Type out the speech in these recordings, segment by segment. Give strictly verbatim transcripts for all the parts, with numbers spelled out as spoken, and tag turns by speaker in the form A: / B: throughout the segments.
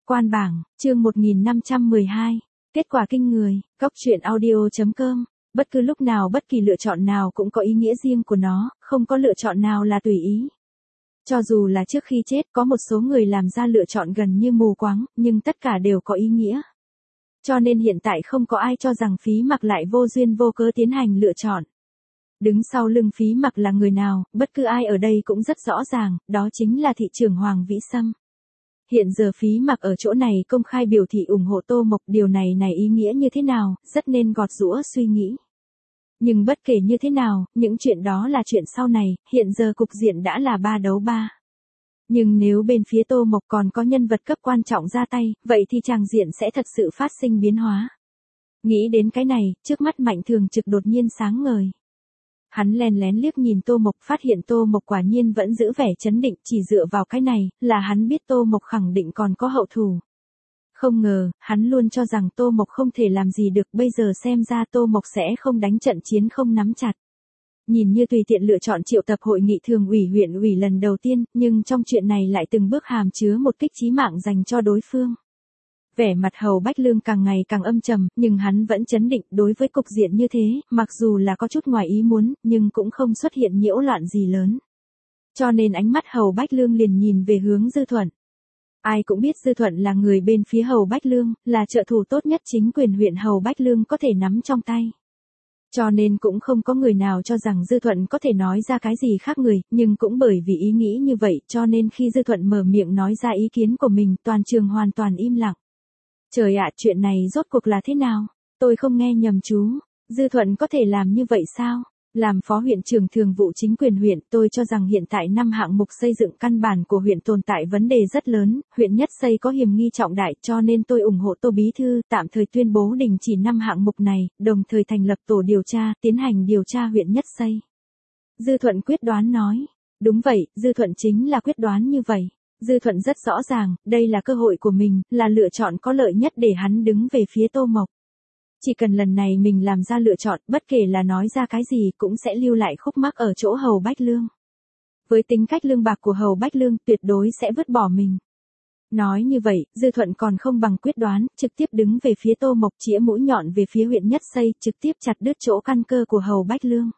A: Quan bảng, chương một nghìn năm trăm mười hai. Kết quả kinh người, Cóc truyện audio chấm com. Bất cứ lúc nào bất kỳ lựa chọn nào cũng có ý nghĩa riêng của nó, không có lựa chọn nào là tùy ý. Cho dù là trước khi chết có một số người làm ra lựa chọn gần như mù quáng, nhưng tất cả đều có ý nghĩa. Cho nên hiện tại không có ai cho rằng Phí Mặc lại vô duyên vô cớ tiến hành lựa chọn. Đứng sau lưng Phí Mặc là người nào, bất cứ ai ở đây cũng rất rõ ràng, đó chính là thị trưởng Hoàng Vĩ Sâm. Hiện giờ Phí Mặc ở chỗ này công khai biểu thị ủng hộ Tô Mộc, điều này này ý nghĩa như thế nào, rất nên gọt giũa suy nghĩ. Nhưng bất kể như thế nào, những chuyện đó là chuyện sau này, hiện giờ cục diện đã là ba đấu ba. Nhưng nếu bên phía Tô Mộc còn có nhân vật cấp quan trọng ra tay, vậy thì tràng diện sẽ thật sự phát sinh biến hóa. Nghĩ đến cái này, trước mắt Mạnh Thường Trực đột nhiên sáng ngời. Hắn len lén liếc nhìn Tô Mộc, phát hiện Tô Mộc quả nhiên vẫn giữ vẻ trấn định, chỉ dựa vào cái này, là hắn biết Tô Mộc khẳng định còn có hậu thủ. Không ngờ, hắn luôn cho rằng Tô Mộc không thể làm gì được, bây giờ xem ra Tô Mộc sẽ không đánh trận chiến không nắm chặt. Nhìn như tùy tiện lựa chọn triệu tập hội nghị thường ủy huyện ủy lần đầu tiên, nhưng trong chuyện này lại từng bước hàm chứa một kích chí mạng dành cho đối phương. Vẻ mặt Hầu Bách Lương càng ngày càng âm trầm, nhưng hắn vẫn trấn định. Đối với cục diện như thế, mặc dù là có chút ngoài ý muốn, nhưng cũng không xuất hiện nhiễu loạn gì lớn. Cho nên ánh mắt Hầu Bách Lương liền nhìn về hướng Dư Thuận. Ai cũng biết Dư Thuận là người bên phía Hầu Bách Lương, là trợ thủ tốt nhất chính quyền huyện Hầu Bách Lương có thể nắm trong tay. Cho nên cũng không có người nào cho rằng Dư Thuận có thể nói ra cái gì khác người, nhưng cũng bởi vì ý nghĩ như vậy cho nên khi Dư Thuận mở miệng nói ra ý kiến của mình, toàn trường hoàn toàn im lặng. Trời ạ, chuyện này rốt cuộc là thế nào? Tôi không nghe nhầm chú. Dư Thuận có thể làm như vậy sao? Làm phó huyện trưởng thường vụ chính quyền huyện, tôi cho rằng hiện tại năm hạng mục xây dựng căn bản của huyện tồn tại vấn đề rất lớn, huyện Nhất Xây có hiểm nghi trọng đại, cho nên tôi ủng hộ Tô Bí Thư tạm thời tuyên bố đình chỉ năm hạng mục này, đồng thời thành lập tổ điều tra, tiến hành điều tra huyện Nhất Xây. Dư Thuận quyết đoán nói. Đúng vậy, Dư Thuận chính là quyết đoán như vậy. Dư Thuận rất rõ ràng, đây là cơ hội của mình, là lựa chọn có lợi nhất để hắn đứng về phía Tô Mộc. Chỉ cần lần này mình làm ra lựa chọn, bất kể là nói ra cái gì cũng sẽ lưu lại khúc mắc ở chỗ Hầu Bách Lương. Với tính cách lương bạc của Hầu Bách Lương, tuyệt đối sẽ vứt bỏ mình. Nói như vậy, Dư Thuận còn không bằng quyết đoán, trực tiếp đứng về phía Tô Mộc, chĩa mũi nhọn về phía huyện Nhất Xây, trực tiếp chặt đứt chỗ căn cơ của Hầu Bách Lương.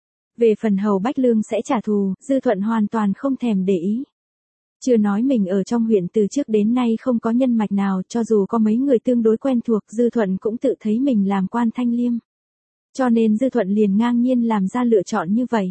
A: Về phần Hầu Bách Lương sẽ trả thù, Dư Thuận hoàn toàn không thèm để ý. Chưa nói mình ở trong huyện từ trước đến nay không có nhân mạch nào, cho dù có mấy người tương đối quen thuộc, Dư Thuận cũng tự thấy mình làm quan thanh liêm. Cho nên Dư Thuận liền ngang nhiên làm ra lựa chọn như vậy.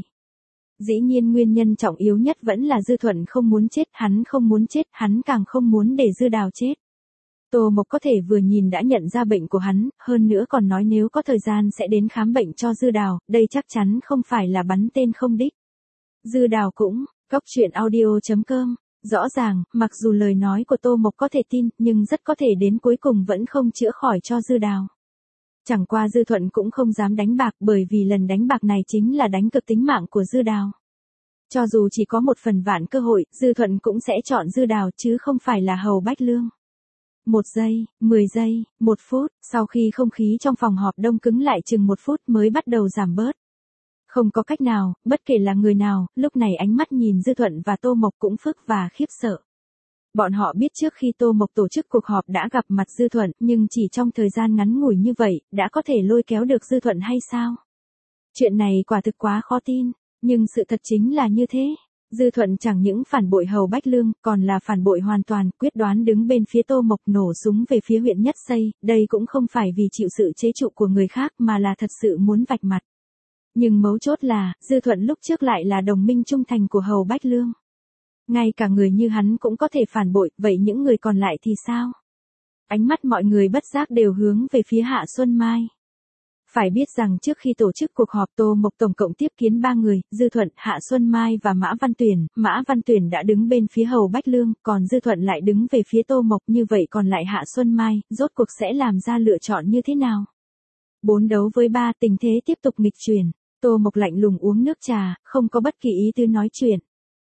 A: Dĩ nhiên nguyên nhân trọng yếu nhất vẫn là Dư Thuận không muốn chết, hắn không muốn chết, hắn càng không muốn để Dư Đào chết. Tô Mộc có thể vừa nhìn đã nhận ra bệnh của hắn, hơn nữa còn nói nếu có thời gian sẽ đến khám bệnh cho Dư Đào, đây chắc chắn không phải là bắn tên không đích. Dư Đào cũng, Cóc truyện audio chấm com. Rõ ràng, mặc dù lời nói của Tô Mộc có thể tin, nhưng rất có thể đến cuối cùng vẫn không chữa khỏi cho Dư Đào. Chẳng qua Dư Thuận cũng không dám đánh bạc, bởi vì lần đánh bạc này chính là đánh cược tính mạng của Dư Đào. Cho dù chỉ có một phần vạn cơ hội, Dư Thuận cũng sẽ chọn Dư Đào chứ không phải là Hầu Bách Lương. Một giây, mười giây, một phút, sau khi không khí trong phòng họp đông cứng lại chừng một phút mới bắt đầu giảm bớt. Không có cách nào, bất kể là người nào, lúc này ánh mắt nhìn Dư Thuận và Tô Mộc cũng phức và khiếp sợ. Bọn họ biết trước khi Tô Mộc tổ chức cuộc họp đã gặp mặt Dư Thuận, nhưng chỉ trong thời gian ngắn ngủi như vậy, đã có thể lôi kéo được Dư Thuận hay sao? Chuyện này quả thực quá khó tin, nhưng sự thật chính là như thế. Dư Thuận chẳng những phản bội Hầu Bách Lương, còn là phản bội hoàn toàn, quyết đoán đứng bên phía Tô Mộc nổ súng về phía huyện Nhất Xây, đây cũng không phải vì chịu sự chế trụ của người khác mà là thật sự muốn vạch mặt. Nhưng mấu chốt là, Dư Thuận lúc trước lại là đồng minh trung thành của Hầu Bách Lương. Ngay cả người như hắn cũng có thể phản bội, vậy những người còn lại thì sao? Ánh mắt mọi người bất giác đều hướng về phía Hạ Xuân Mai. Phải biết rằng trước khi tổ chức cuộc họp Tô Mộc tổng cộng tiếp kiến ba người, Dư Thuận, Hạ Xuân Mai và Mã Văn Tuyển, Mã Văn Tuyển đã đứng bên phía Hầu Bách Lương, còn Dư Thuận lại đứng về phía Tô Mộc, như vậy còn lại Hạ Xuân Mai, rốt cuộc sẽ làm ra lựa chọn như thế nào? Bốn đấu với ba, tình thế tiếp tục nghịch chuyển. Tô Mộc lạnh lùng uống nước trà, không có bất kỳ ý tứ nói chuyện.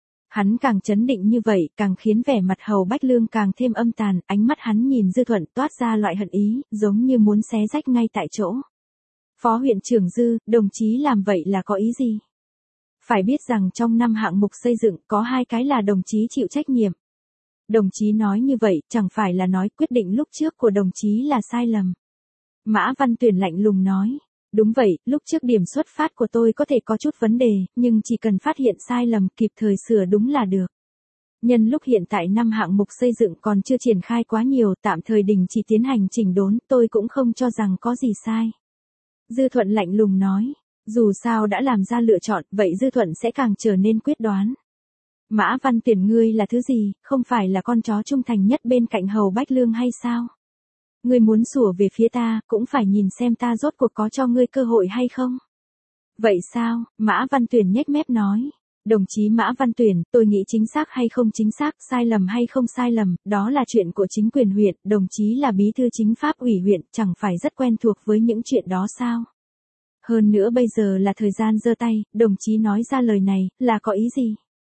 A: Hắn càng chấn định như vậy, càng khiến vẻ mặt Hầu Bách Lương càng thêm âm tàn, ánh mắt hắn nhìn Dư Thuận toát ra loại hận ý, giống như muốn xé rách ngay tại chỗ. Phó huyện trưởng Dư, đồng chí làm vậy là có ý gì? Phải biết rằng trong năm hạng mục xây dựng có hai cái là đồng chí chịu trách nhiệm. Đồng chí nói như vậy, chẳng phải là nói quyết định lúc trước của đồng chí là sai lầm. Mã Văn Tuyển lạnh lùng nói. Đúng vậy, lúc trước điểm xuất phát của tôi có thể có chút vấn đề, nhưng chỉ cần phát hiện sai lầm kịp thời sửa đúng là được. Nhân lúc hiện tại năm hạng mục xây dựng còn chưa triển khai quá nhiều, tạm thời đình chỉ tiến hành chỉnh đốn, tôi cũng không cho rằng có gì sai. Dư Thuận lạnh lùng nói. Dù sao đã làm ra lựa chọn, vậy Dư Thuận sẽ càng trở nên quyết đoán. Mã Văn Tuyển ngươi là thứ gì, không phải là con chó trung thành nhất bên cạnh Hầu Bách Lương hay sao? Ngươi muốn sủa về phía ta, cũng phải nhìn xem ta rốt cuộc có cho ngươi cơ hội hay không? Vậy sao? Mã Văn Tuyển nhếch mép nói. Đồng chí Mã Văn Tuyển, tôi nghĩ chính xác hay không chính xác, sai lầm hay không sai lầm, đó là chuyện của chính quyền huyện, đồng chí là bí thư chính pháp ủy huyện, chẳng phải rất quen thuộc với những chuyện đó sao? Hơn nữa bây giờ là thời gian giơ tay, đồng chí nói ra lời này, là có ý gì?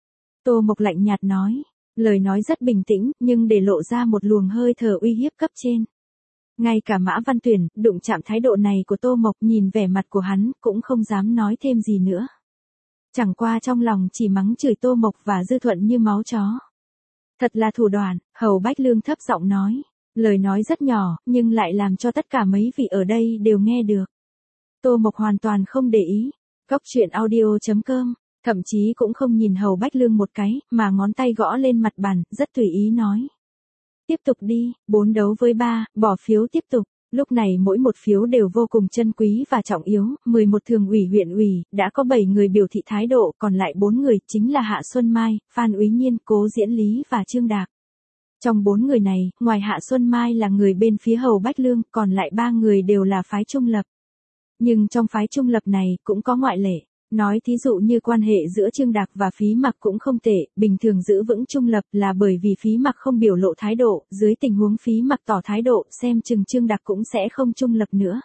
A: Tô Mộc lạnh nhạt nói, lời nói rất bình tĩnh, nhưng để lộ ra một luồng hơi thở uy hiếp cấp trên. Ngay cả Mã Văn Tuyển, đụng chạm thái độ này của Tô Mộc, nhìn vẻ mặt của hắn, cũng không dám nói thêm gì nữa. Chẳng qua trong lòng chỉ mắng chửi Tô Mộc và Dư Thuận như máu chó. Thật là thủ đoạn, Hầu Bách Lương thấp giọng nói. Lời nói rất nhỏ, nhưng lại làm cho tất cả mấy vị ở đây đều nghe được. Tô Mộc hoàn toàn không để ý. Cóc truyện audio chấm com, thậm chí cũng không nhìn Hầu Bách Lương một cái, mà ngón tay gõ lên mặt bàn, rất tùy ý nói. Tiếp tục đi, bốn đấu với ba, bỏ phiếu tiếp tục. Lúc này mỗi một phiếu đều vô cùng chân quý và trọng yếu, mười một thường ủy huyện ủy, đã có bảy người biểu thị thái độ, còn lại bốn người chính là Hạ Xuân Mai, Phan Úy Nhiên, Cố Diễn Lý và Trương Đạc. Trong bốn người này, ngoài Hạ Xuân Mai là người bên phía Hầu Bách Lương, còn lại ba người đều là phái trung lập. Nhưng trong phái trung lập này cũng có ngoại lệ. Nói thí dụ như quan hệ giữa Trương Đạc và Phí Mặc cũng không tệ, bình thường giữ vững trung lập là bởi vì Phí Mặc không biểu lộ thái độ, dưới tình huống Phí Mặc tỏ thái độ, xem chừng Trương Đạc cũng sẽ không trung lập nữa.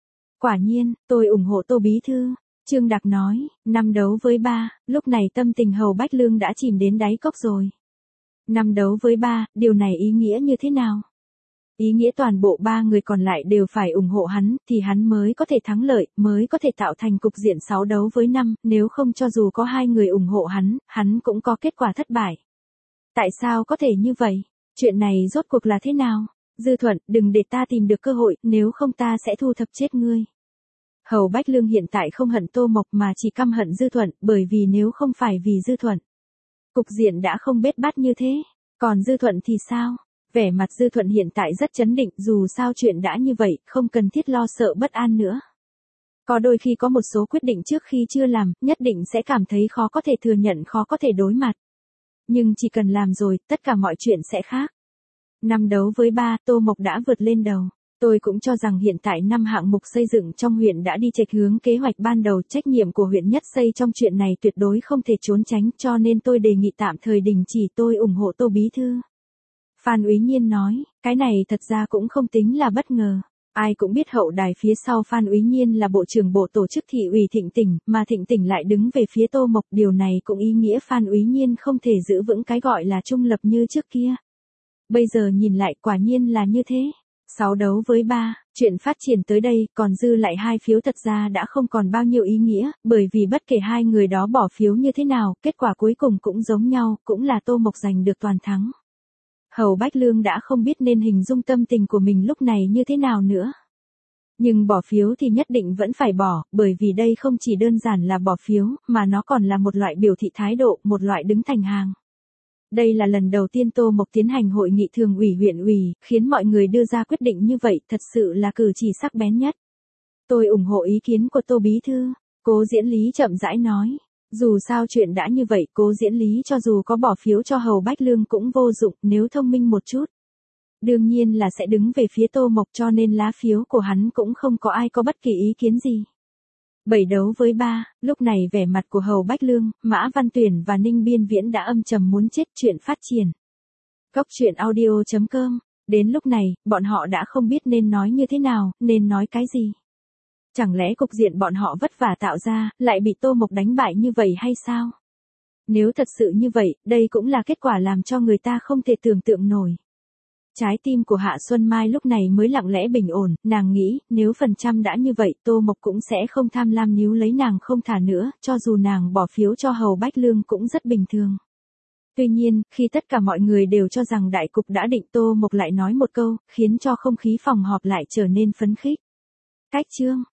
A: Quả nhiên, tôi ủng hộ Tô Bí Thư, Trương Đạc nói, năm đấu với ba, lúc này tâm tình Hầu Bách Lương đã chìm đến đáy cốc rồi. Năm đấu với ba, điều này ý nghĩa như thế nào? Ý nghĩa toàn bộ ba người còn lại đều phải ủng hộ hắn, thì hắn mới có thể thắng lợi, mới có thể tạo thành cục diện sáu đấu với năm, nếu không cho dù có hai người ủng hộ hắn, hắn cũng có kết quả thất bại. Tại sao có thể như vậy? Chuyện này rốt cuộc là thế nào? Dư Thuận, đừng để ta tìm được cơ hội, nếu không ta sẽ thu thập chết ngươi. Hầu Bách Lương hiện tại không hận Tô Mộc mà chỉ căm hận Dư Thuận, bởi vì nếu không phải vì Dư Thuận, cục diện đã không bết bát như thế. Còn Dư Thuận thì sao? Vẻ mặt Dư Thuận hiện tại rất chấn định, dù sao chuyện đã như vậy, không cần thiết lo sợ bất an nữa. Có đôi khi có một số quyết định trước khi chưa làm, nhất định sẽ cảm thấy khó có thể thừa nhận, khó có thể đối mặt. Nhưng chỉ cần làm rồi, tất cả mọi chuyện sẽ khác. Năm đấu với ba, Tô Mộc đã vượt lên đầu. Tôi cũng cho rằng hiện tại năm hạng mục xây dựng trong huyện đã đi chệch hướng kế hoạch ban đầu, trách nhiệm của huyện Nhất Xây trong chuyện này tuyệt đối không thể trốn tránh, cho nên tôi đề nghị tạm thời đình chỉ, tôi ủng hộ Tô Bí Thư. Phan Úy Nhiên nói, cái này thật ra cũng không tính là bất ngờ. Ai cũng biết hậu đài phía sau Phan Úy Nhiên là bộ trưởng bộ tổ chức thị ủy Thịnh Tỉnh, mà Thịnh Tỉnh lại đứng về phía Tô Mộc, điều này cũng ý nghĩa Phan Úy Nhiên không thể giữ vững cái gọi là trung lập như trước kia. Bây giờ nhìn lại quả nhiên là như thế. Sáu đấu với ba, chuyện phát triển tới đây, còn dư lại hai phiếu thật ra đã không còn bao nhiêu ý nghĩa, bởi vì bất kể hai người đó bỏ phiếu như thế nào, kết quả cuối cùng cũng giống nhau, cũng là Tô Mộc giành được toàn thắng. Hầu Bách Lương đã không biết nên hình dung tâm tình của mình lúc này như thế nào nữa. Nhưng bỏ phiếu thì nhất định vẫn phải bỏ, bởi vì đây không chỉ đơn giản là bỏ phiếu, mà nó còn là một loại biểu thị thái độ, một loại đứng thành hàng. Đây là lần đầu tiên Tô Mộc tiến hành hội nghị thường ủy huyện ủy, khiến mọi người đưa ra quyết định như vậy, thật sự là cử chỉ sắc bén nhất. Tôi ủng hộ ý kiến của Tô Bí Thư, Cố Diễn Lý chậm rãi nói. Dù sao chuyện đã như vậy, Cố Diễn Lý cho dù có bỏ phiếu cho Hầu Bách Lương cũng vô dụng, nếu thông minh một chút. Đương nhiên là sẽ đứng về phía Tô Mộc, cho nên lá phiếu của hắn cũng không có ai có bất kỳ ý kiến gì. Bảy đấu với ba, lúc này vẻ mặt của Hầu Bách Lương, Mã Văn Tuyển và Ninh Biên Viễn đã âm trầm muốn chết, chuyện phát triển. Cóc truyện audio chấm com, đến lúc này, bọn họ đã không biết nên nói như thế nào, nên nói cái gì. Chẳng lẽ cục diện bọn họ vất vả tạo ra, lại bị Tô Mộc đánh bại như vậy hay sao? Nếu thật sự như vậy, đây cũng là kết quả làm cho người ta không thể tưởng tượng nổi. Trái tim của Hạ Xuân Mai lúc này mới lặng lẽ bình ổn, nàng nghĩ, nếu phần trăm đã như vậy, Tô Mộc cũng sẽ không tham lam níu lấy nàng không thả nữa, cho dù nàng bỏ phiếu cho Hầu Bách Lương cũng rất bình thường. Tuy nhiên, khi tất cả mọi người đều cho rằng đại cục đã định, Tô Mộc lại nói một câu, khiến cho không khí phòng họp lại trở nên phấn khích. Cách chương